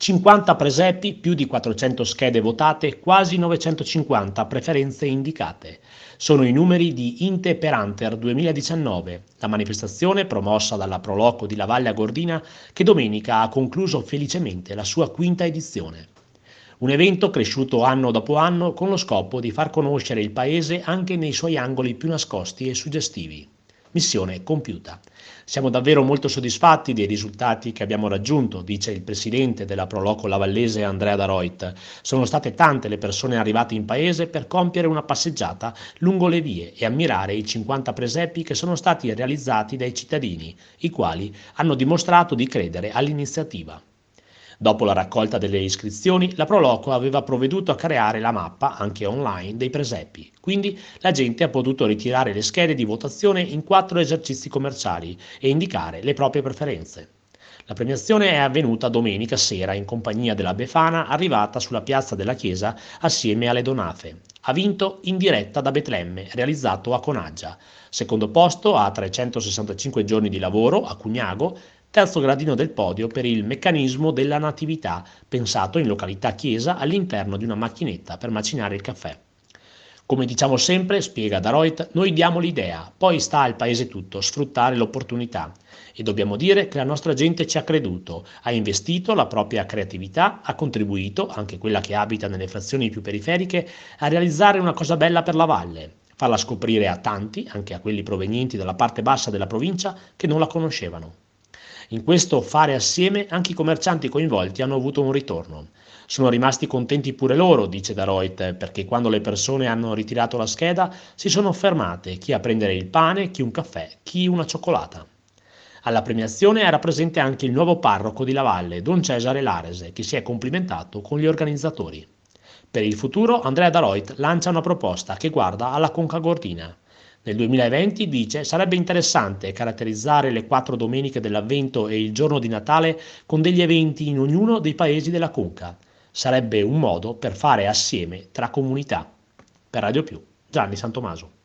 50 presepi, più di 400 schede votate, quasi 950 preferenze indicate. Sono i numeri di Inte per Anter 2019, la manifestazione promossa dalla Proloco di Lavaglia Gordina che domenica ha concluso felicemente la sua quinta edizione. Un evento cresciuto anno dopo anno con lo scopo di far conoscere il paese anche nei suoi angoli più nascosti e suggestivi. Missione compiuta. Siamo davvero molto soddisfatti dei risultati che abbiamo raggiunto, dice il presidente della Proloco Lavallese Andrea Daroit. Sono state tante le persone arrivate in paese per compiere una passeggiata lungo le vie e ammirare i 50 presepi che sono stati realizzati dai cittadini, i quali hanno dimostrato di credere all'iniziativa. Dopo la raccolta delle iscrizioni, la Proloco aveva provveduto a creare la mappa, anche online, dei presepi. Quindi la gente ha potuto ritirare le schede di votazione in 4 esercizi commerciali e indicare le proprie preferenze. La premiazione è avvenuta domenica sera in compagnia della Befana arrivata sulla piazza della chiesa assieme alle Donafe. Ha vinto In diretta da Betlemme, realizzato a Conaggia. Secondo posto a 365 giorni di lavoro a Cugnago, terzo gradino del podio per il meccanismo della natività, pensato in località chiesa all'interno di una macchinetta per macinare il caffè. Come diciamo sempre, spiega Daroit, noi diamo l'idea, poi sta al paese tutto sfruttare l'opportunità. E dobbiamo dire che la nostra gente ci ha creduto, ha investito la propria creatività, ha contribuito, anche quella che abita nelle frazioni più periferiche, a realizzare una cosa bella per la valle, farla scoprire a tanti, anche a quelli provenienti dalla parte bassa della provincia, che non la conoscevano. In questo fare assieme anche i commercianti coinvolti hanno avuto un ritorno. Sono rimasti contenti pure loro, dice Daroit, perché quando le persone hanno ritirato la scheda si sono fermate, chi a prendere il pane, chi un caffè, chi una cioccolata. Alla premiazione era presente anche il nuovo parroco di Lavalle, Don Cesare Larese, che si è complimentato con gli organizzatori. Per il futuro Andrea Daroit lancia una proposta che guarda alla Conca Gordina. Nel 2020, dice, sarebbe interessante caratterizzare le 4 domeniche dell'Avvento e il giorno di Natale con degli eventi in ognuno dei paesi della Conca. Sarebbe un modo per fare assieme tra comunità. Per Radio Più, Gianni Santomaso.